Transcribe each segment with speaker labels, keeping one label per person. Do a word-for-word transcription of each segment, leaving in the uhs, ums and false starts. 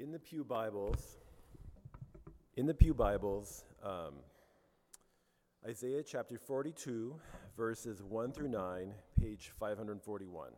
Speaker 1: In the Pew Bibles, in the Pew Bibles, um, Isaiah chapter forty-two, verses one through nine, page five forty-one.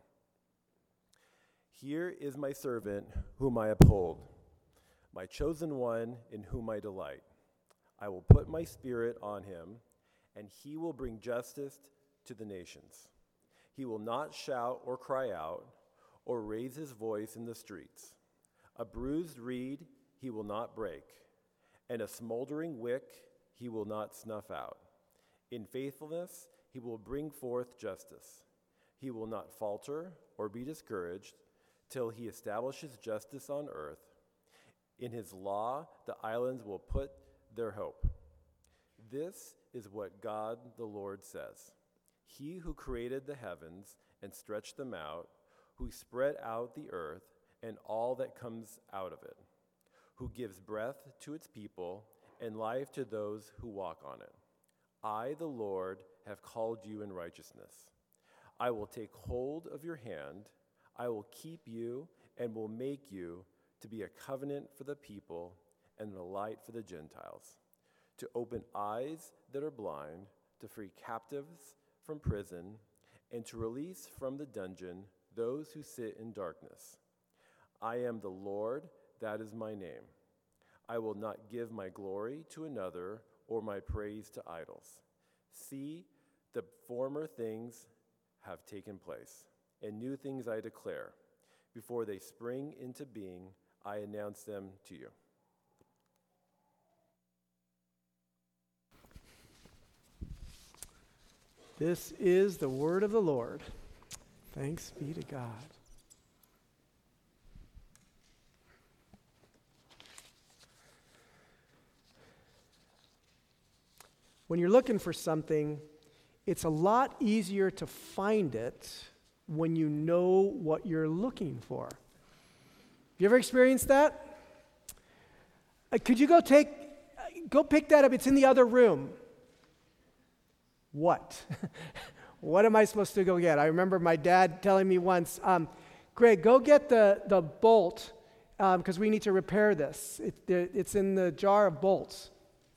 Speaker 1: Here is my servant whom I uphold, my chosen one in whom I delight. I will put my spirit on him, and he will bring justice to the nations. He will not shout or cry out, or raise his voice in the streets. A bruised reed he will not break, and a smoldering wick he will not snuff out. In faithfulness he will bring forth justice. He will not falter or be discouraged till he establishes justice on earth. In his law the islands will put their hope. This is what God the Lord says. He who created the heavens and stretched them out, who spread out the earth and all that comes out of it, who gives breath to its people and life to those who walk on it. I, the Lord, have called you in righteousness. I will take hold of your hand. I will keep you and will make you to be a covenant for the people and a light for the Gentiles, to open eyes that are blind, to free captives from prison, and to release from the dungeon those who sit in darkness. I am the Lord, that is my name. I will not give my glory to another or my praise to idols. See, the former things have taken place, and new things I declare. Before they spring into being, I announce them to you.
Speaker 2: This is the word of the Lord. Thanks be to God. When you're looking for something, it's a lot easier to find it when you know what you're looking for. Have you ever experienced that? Uh, could you go take, uh, go pick that up? It's in the other room. What? What am I supposed to go get? I remember my dad telling me once, um, Greg, go get the, the bolt because um, we need to repair this. It, it's in the jar of bolts.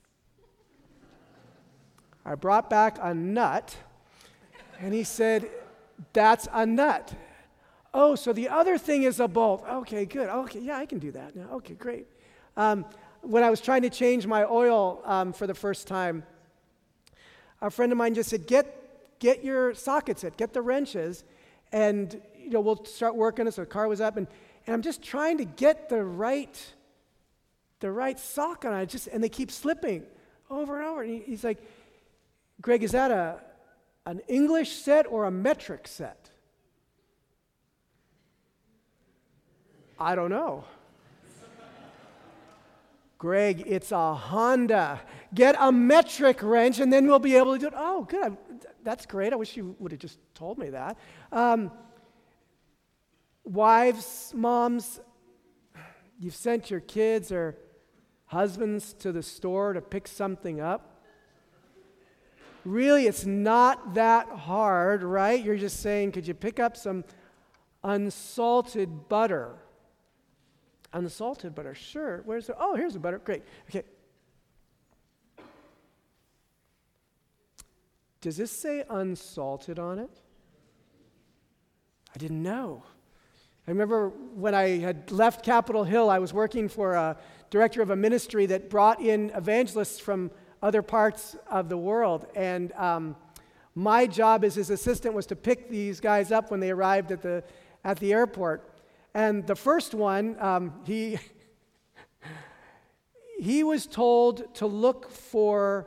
Speaker 2: I brought back a nut, and he said, that's a nut. Oh, so the other thing is a bolt. Okay, good. Okay, yeah, I can do that now. Okay, great. Um, when I was trying to change my oil um, for the first time, a friend of mine just said, get get your sockets in, get the wrenches, and you know we'll start working it. So the car was up, and, and I'm just trying to get the right the right sock on it, just and they keep slipping over and over. And he, he's like, Greg, is that a an English set or a metric set? I don't know. Greg, it's a Honda. Get a metric wrench and then we'll be able to do it. Oh, good. I, that's great. I wish you would have just told me that. Um, wives, moms, you've sent your kids or husbands to the store to pick something up. Really, it's not that hard, right? You're just saying, could you pick up some unsalted butter? Unsalted butter, sure. Where's the, oh, here's the butter. Great. Okay. Does this say unsalted on it? I didn't know. I remember when I had left Capitol Hill, I was working for a director of a ministry that brought in evangelists from other parts of the world. And um, my job as his assistant was to pick these guys up when they arrived at the at the airport. And the first one, um, he he was told to look for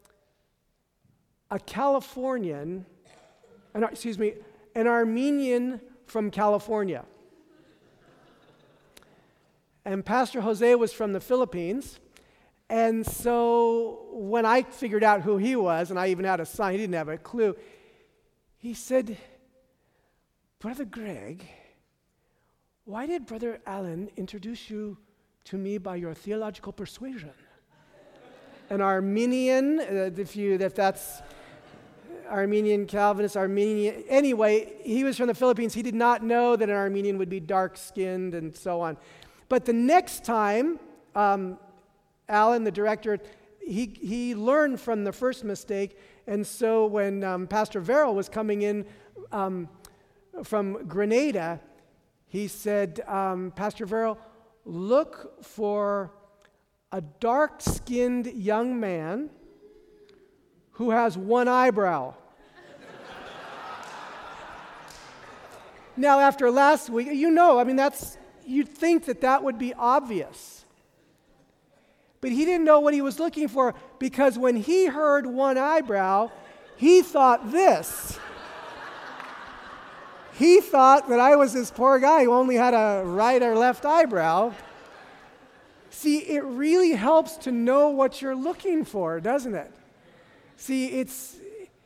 Speaker 2: a Californian, an, excuse me, an Armenian from California. And Pastor Jose was from the Philippines. And so when I figured out who he was, and I even had a sign, he didn't have a clue, he said, Brother Greg, why did Brother Allen introduce you to me by your theological persuasion? An Armenian, uh, if you if that's Armenian Calvinist, Armenian, anyway, he was from the Philippines. He did not know that an Armenian would be dark-skinned and so on. But the next time, um, Alan, the director, he, he learned from the first mistake. And so when um, Pastor Verrill was coming in um, from Grenada, he said, um, Pastor Verrill, look for a dark-skinned young man who has one eyebrow. Now, after last week, you know, I mean, that's, you'd think that that would be obvious. But he didn't know what he was looking for, because when he heard one eyebrow, he thought this. He thought that I was this poor guy who only had a right or left eyebrow. See, it really helps to know what you're looking for, doesn't it? See, it's,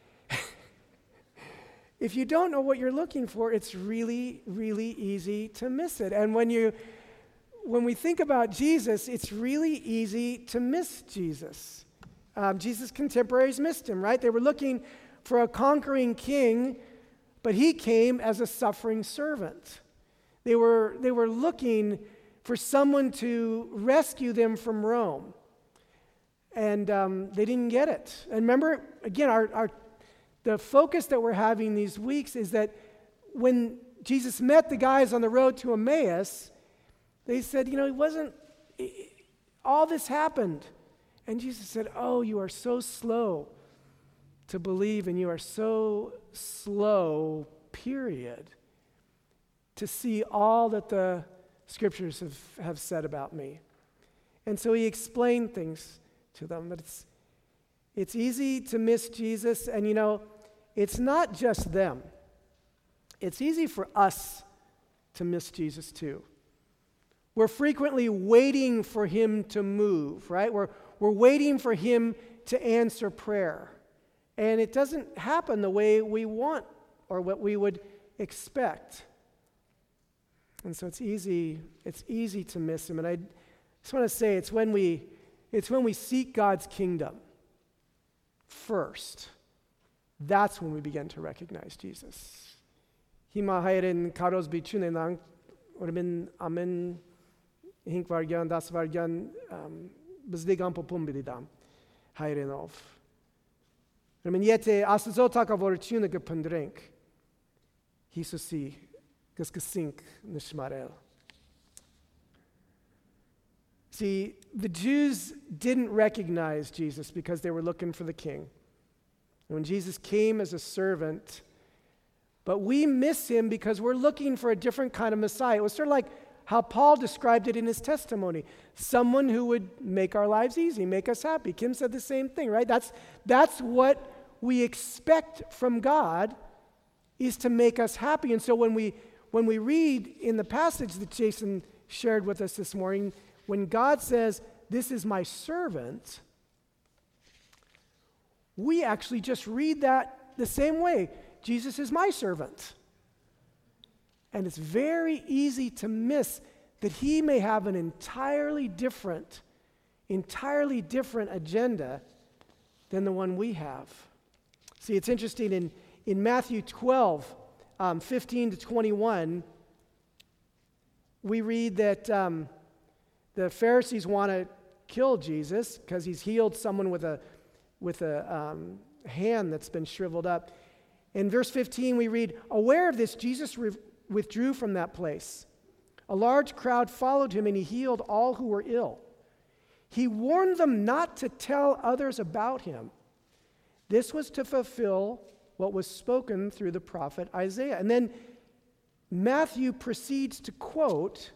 Speaker 2: if you don't know what you're looking for, it's really, really easy to miss it. And when you, when we think about Jesus, it's really easy to miss Jesus. Um, Jesus' contemporaries missed him, right? They were looking for a conquering king, but he came as a suffering servant. They were, they were looking for someone to rescue them from Rome. And um, they didn't get it. And remember, again, our, our the focus that we're having these weeks is that when Jesus met the guys on the road to Emmaus, they said, you know, it wasn't, it, all this happened. And Jesus said, oh, you are so slow to believe, and you are so slow, period, to see all that the Scriptures have, have said about me. And so he explained things to them, but it's it's easy to miss Jesus, and you know, it's not just them. It's easy for us to miss Jesus too. We're frequently waiting for him to move, right? We're we're waiting for him to answer prayer. And it doesn't happen the way we want or what we would expect. And so it's easy, it's easy to miss him. And I just want to say it's when we it's when we seek God's kingdom first. That's when we begin to recognize Jesus. Hima hayren karos bichune nang ormin amen hink vargan das vargan bezdigam popum bididam hayren of. Men yete asazotaka vortune gepundrink. Hisusi gasgasink nishmarel. See, the Jews didn't recognize Jesus because they were looking for the king. When Jesus came as a servant, but we miss him because we're looking for a different kind of Messiah. It was sort of like how Paul described it in his testimony. Someone who would make our lives easy, make us happy. Kim said the same thing, right? That's, that's what we expect from God, is to make us happy. And so when we, when we read in the passage that Jason shared with us this morning, when God says, this is my servant, we actually just read that the same way. Jesus is my servant. And it's very easy to miss that he may have an entirely different, entirely different agenda than the one we have. See, it's interesting, in, in Matthew twelve, um, fifteen to twenty-one, we read that um, the Pharisees want to kill Jesus because he's healed someone with a with a um, hand that's been shriveled up. In verse fifteen, we read, aware of this, Jesus re- withdrew from that place. A large crowd followed him, and he healed all who were ill. He warned them not to tell others about him. This was to fulfill what was spoken through the prophet Isaiah. And then Matthew proceeds to quote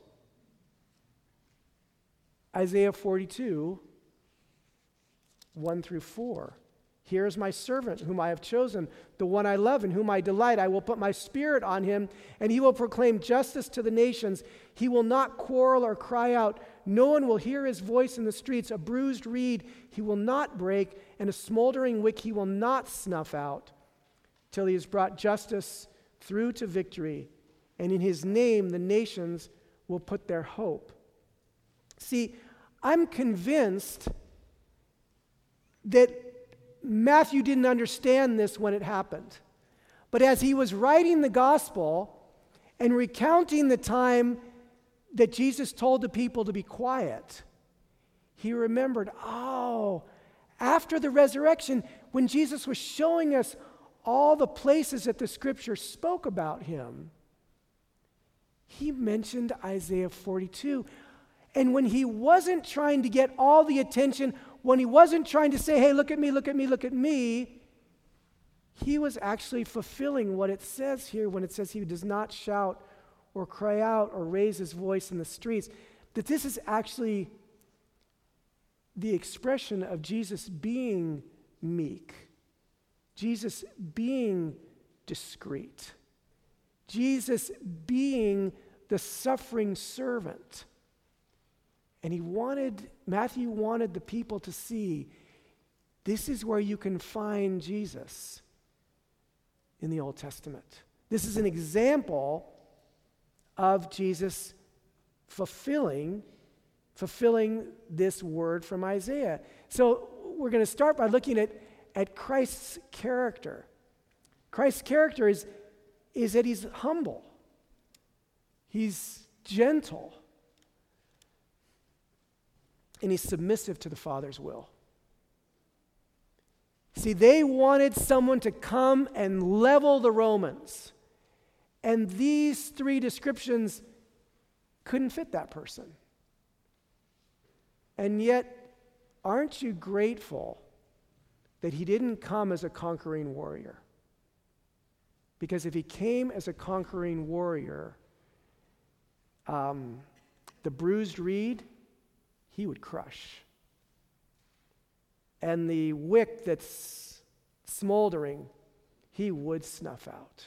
Speaker 2: Isaiah forty-two, one through four. Here is my servant whom I have chosen, the one I love and whom I delight. I will put my spirit on him, and he will proclaim justice to the nations. He will not quarrel or cry out. No one will hear his voice in the streets. A bruised reed he will not break, and a smoldering wick he will not snuff out, till he has brought justice through to victory. And in his name the nations will put their hope. See, I'm convinced that Matthew didn't understand this when it happened. But as he was writing the gospel and recounting the time that Jesus told the people to be quiet, he remembered, oh, after the resurrection, when Jesus was showing us all the places that the scripture spoke about him, he mentioned Isaiah forty-two. And when he wasn't trying to get all the attention, when he wasn't trying to say, hey, look at me, look at me, look at me, he was actually fulfilling what it says here when it says he does not shout or cry out or raise his voice in the streets. That this is actually the expression of Jesus being meek, Jesus being discreet, Jesus being the suffering servant. And he wanted, Matthew wanted the people to see, this is where you can find Jesus in the Old Testament. This is an example of Jesus fulfilling, fulfilling this word from Isaiah. So we're going to start by looking at, at Christ's character. Christ's character is, is that he's humble. He's gentle. And he's submissive to the Father's will. See, they wanted someone to come and level the Romans. And these three descriptions couldn't fit that person. And yet, aren't you grateful that he didn't come as a conquering warrior? Because if he came as a conquering warrior, um, the bruised reed, he would crush. And the wick that's smoldering, he would snuff out.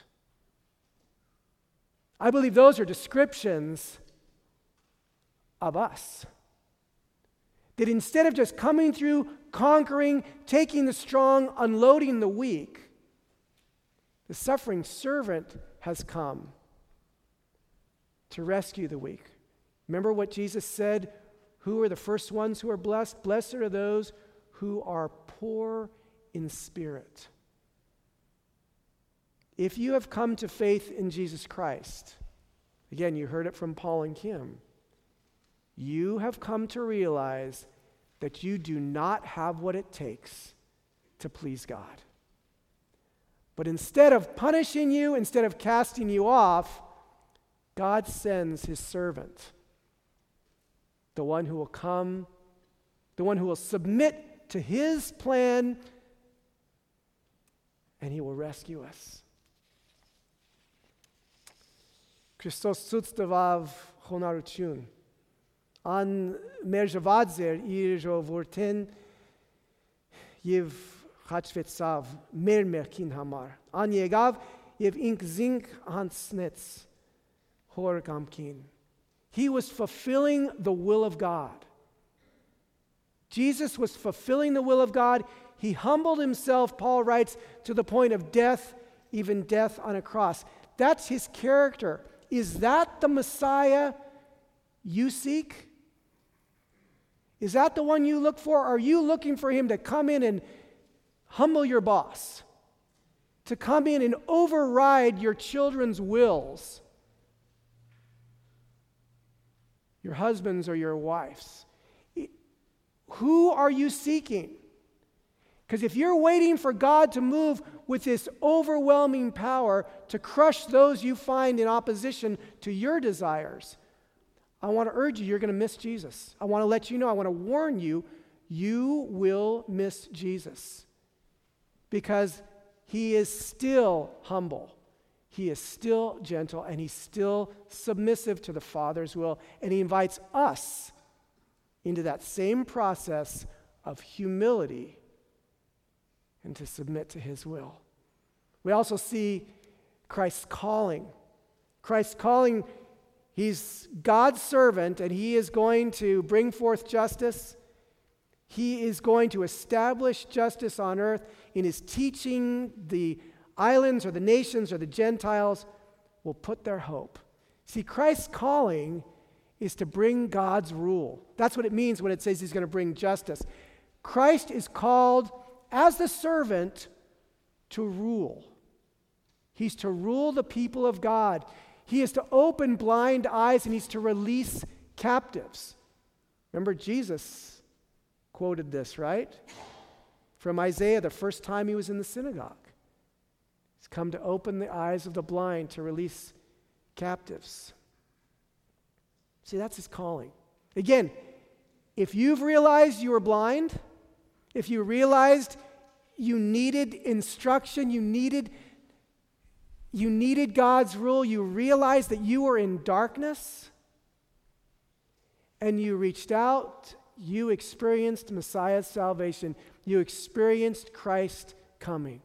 Speaker 2: I believe those are descriptions of us. That instead of just coming through, conquering, taking the strong, unloading the weak, the suffering servant has come to rescue the weak. Remember what Jesus said? Who are the first ones who are blessed? Blessed are those who are poor in spirit. If you have come to faith in Jesus Christ, again, you heard it from Paul and Kim, you have come to realize that you do not have what it takes to please God. But instead of punishing you, instead of casting you off, God sends his servant, the one who will come, the one who will submit to his plan, and he will rescue us. Christos sutstavav honarutun. An merjavadzer irjo vorten yev chachvetsav mer merkin hamar. An yegav yev ink zink hansnetz hor gamkin. He was fulfilling the will of God. Jesus was fulfilling the will of God. He humbled himself, Paul writes, to the point of death, even death on a cross. That's his character. Is that the Messiah you seek? Is that the one you look for? Are you looking for him to come in and humble your boss? To come in and override your children's wills? Your husband's or your wife's? Who are you seeking? Because if you're waiting for God to move with this overwhelming power to crush those you find in opposition to your desires, I want to urge you, you're going to miss Jesus. I want to let you know, I want to warn you, you will miss Jesus. Because he is still humble. He is still gentle, and he's still submissive to the Father's will. And he invites us into that same process of humility and to submit to his will. We also see Christ's calling. Christ's calling, he's God's servant, and he is going to bring forth justice. He is going to establish justice on earth in his teaching. The islands or the nations or the Gentiles will put their hope. See, Christ's calling is to bring God's rule. That's what it means when it says he's going to bring justice. Christ is called as the servant to rule. He's to rule the people of God. He is to open blind eyes, and he's to release captives. Remember, Jesus quoted this, right? From Isaiah, the first time he was in the synagogue. He's come to open the eyes of the blind, to release captives. See, that's his calling. Again, if you've realized you were blind, if you realized you needed instruction, you needed, you needed God's rule, you realized that you were in darkness, and you reached out, you experienced Messiah's salvation, you experienced Christ coming.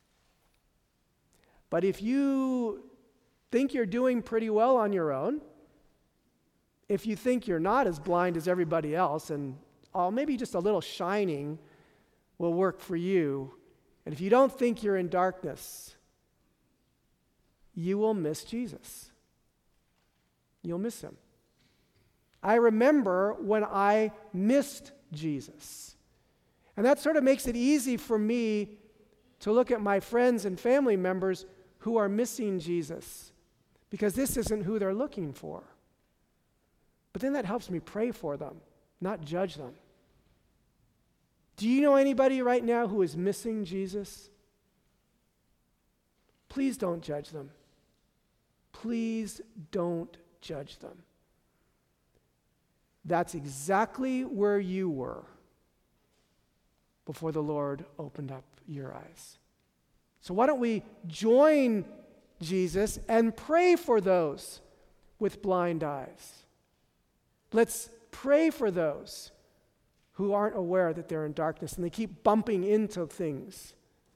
Speaker 2: But if you think you're doing pretty well on your own, if you think you're not as blind as everybody else, and oh, maybe just a little shining will work for you, and if you don't think you're in darkness, you will miss Jesus. You'll miss him. I remember when I missed Jesus. And that sort of makes it easy for me to look at my friends and family members who are missing Jesus, because this isn't who they're looking for. But then that helps me pray for them, not judge them. Do you know anybody right now who is missing Jesus? Please don't judge them. Please don't judge them. That's exactly where you were before the Lord opened up your eyes. So why don't we join Jesus and pray for those with blind eyes? Let's pray for those who aren't aware that they're in darkness and they keep bumping into things.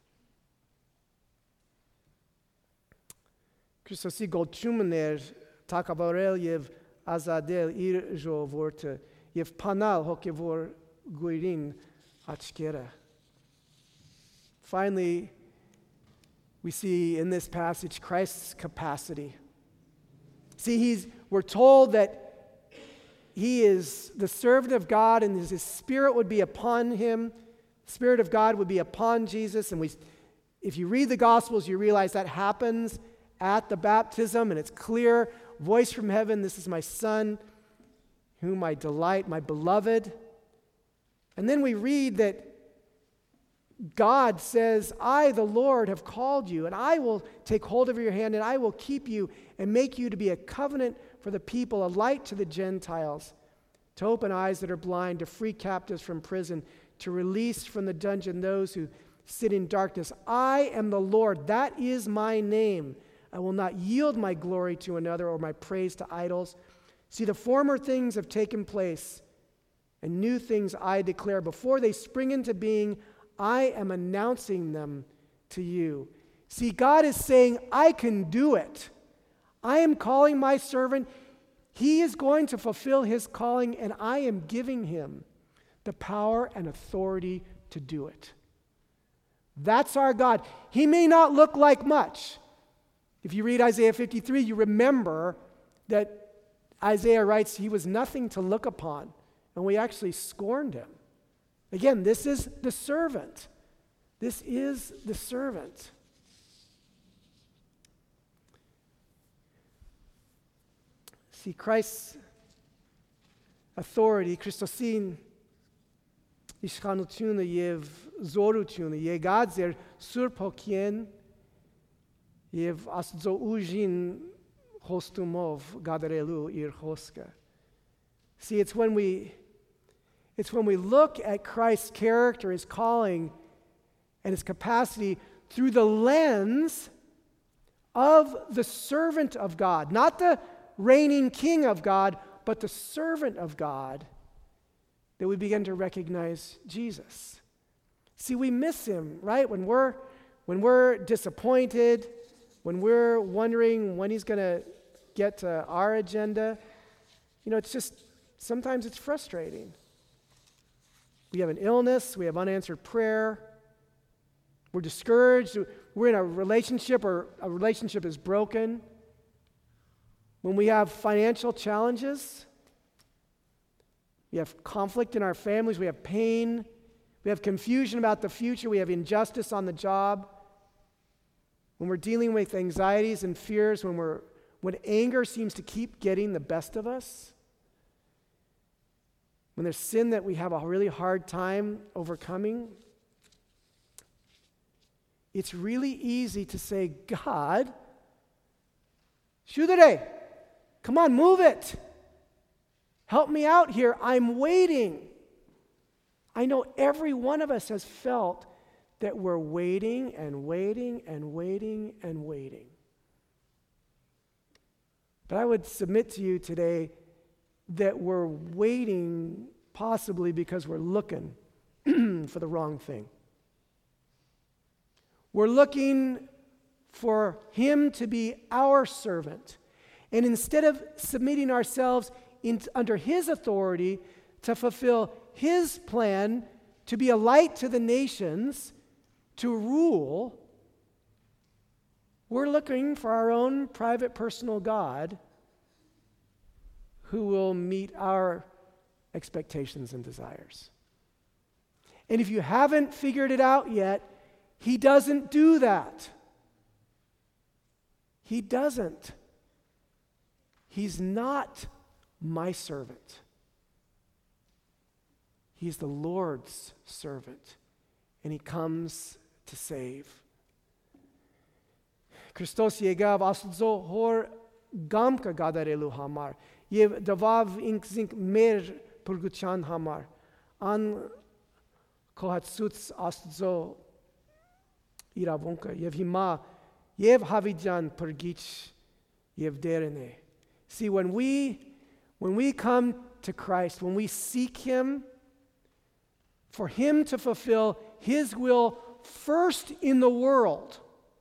Speaker 2: Christos i golchumener takabarel yev azadel irjo vorte yev panal hokevor guirin achkera. Finally, we see in this passage Christ's capacity. See, he's we're told that he is the servant of God, and his Spirit would be upon him. The Spirit of God would be upon Jesus. And we, if you read the Gospels, you realize that happens at the baptism, and it's clear, voice from heaven, this is my Son, whom I delight, my beloved. And then we read that God says, I, the Lord, have called you, and I will take hold of your hand, and I will keep you and make you to be a covenant for the people, a light to the Gentiles, to open eyes that are blind, to free captives from prison, to release from the dungeon those who sit in darkness. I am the Lord. That is my name. I will not yield my glory to another or my praise to idols. See, the former things have taken place, and new things I declare. Before they spring into being, I am announcing them to you. See, God is saying, I can do it. I am calling my servant. He is going to fulfill his calling, and I am giving him the power and authority to do it. That's our God. He may not look like much. If you read Isaiah fifty-three, you remember that Isaiah writes he was nothing to look upon, and we actually scorned him. Again, this is the servant. This is the servant. See, Christ's authority, Christosin, ishkanutuna yev zorutuna, ye gadzer surpokien, yev asdzo ujin hostumov gadarelu ir hoska. See, it's when we it's when we look at Christ's character, his calling, and his capacity through the lens of the servant of God, not the reigning king of God, but the servant of God, that we begin to recognize Jesus. See, we miss him, right? When we're when we're disappointed, when we're wondering when he's going to get to our agenda, you know, it's just, sometimes it's frustrating. We have an illness, we have unanswered prayer, we're discouraged, we're in a relationship or a relationship is broken. When we have financial challenges, we have conflict in our families, we have pain, we have confusion about the future, we have injustice on the job. When we're dealing with anxieties and fears, when we're when anger seems to keep getting the best of us, when there's sin that we have a really hard time overcoming, it's really easy to say, God, shudere, come on, move it. Help me out here. I'm waiting. I know every one of us has felt that we're waiting and waiting and waiting and waiting. But I would submit to you today that we're waiting possibly because we're looking for the wrong thing. We're looking for Him to be our servant. And instead of submitting ourselves in, under His authority to fulfill His plan, to be a light to the nations, to rule, we're looking for our own private personal God who will meet our expectations and desires. And if you haven't figured it out yet, He doesn't do that. He doesn't. He's not my servant. He's the Lord's servant, and He comes to save. Christos yegav asdzo hor gamka gadarelu hamar. Yev davav inkzink mer purguchan hamar. An kohatsuts asdzo iravunka. Yev hima yev havidjan purgich yev derene. See, when we when we come to Christ, when we seek Him, for Him to fulfill His will first in the world.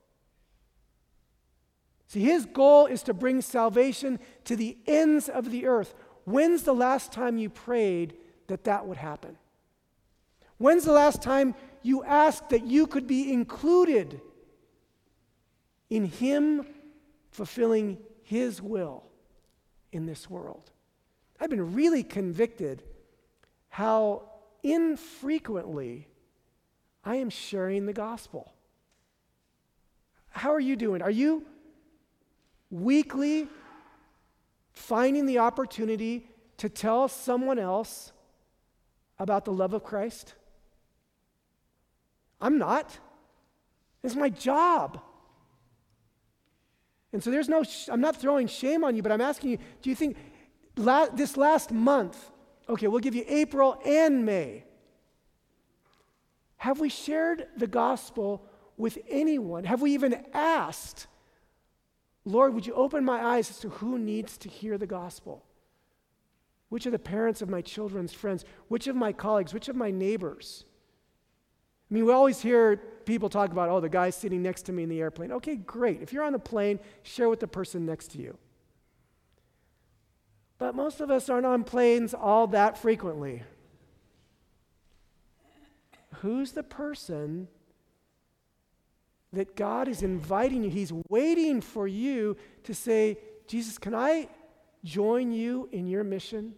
Speaker 2: See, His goal is to bring salvation to the ends of the earth. When's the last time you prayed that that would happen? When's the last time you asked that you could be included in Him fulfilling His will in this world? I've been really convicted how infrequently I am sharing the gospel. How are you doing? Are you weekly finding the opportunity to tell someone else about the love of Christ? I'm not. It's my job. And so there's no, sh- I'm not throwing shame on you, but I'm asking you, do you think la- this last month, okay, we'll give you April and May, have we shared the gospel with anyone? Have we even asked, Lord, would you open my eyes as to who needs to hear the gospel? Which are the parents of my children's friends? Which of my colleagues? Which of my neighbors? I mean, we always hear people talk about, oh, the guy sitting next to me in the airplane. Okay, great. If you're on the plane, share with the person next to you. But most of us aren't on planes all that frequently. Who's the person that God is inviting you? He's waiting for you to say, Jesus, can I join you in your mission?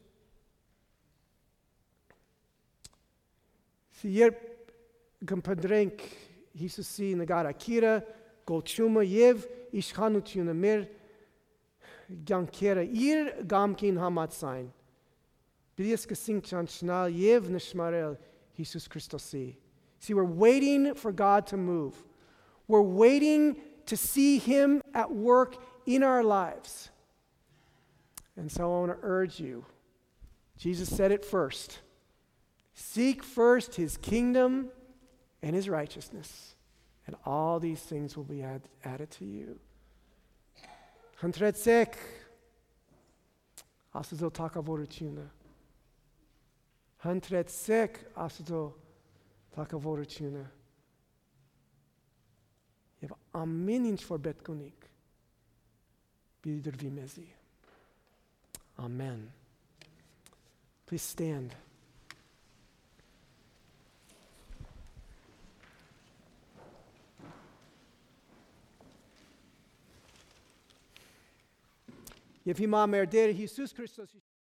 Speaker 2: Si jer gëmpëndrenk Hisusi në gara kira, golçumë jev, ishkanut që në mirë, gjankera ir gamkin hamat sajnë. Bidjes kësing qanë qnal jev në shmarel Jesus Christosi. See, we're waiting for God to move. We're waiting to see Him at work in our lives. And so I want to urge you, Jesus said it first. Seek first His kingdom and His righteousness, and all these things will be add, added to you. Hantretsek, asuzo takavoruchuna. Hantretsek, asuzo takavoruchuna. Je hebt aanminning voor betkonik. Bieder vimezi. Amen. Please stand. Je hebt hier maar meer Jesus Christus.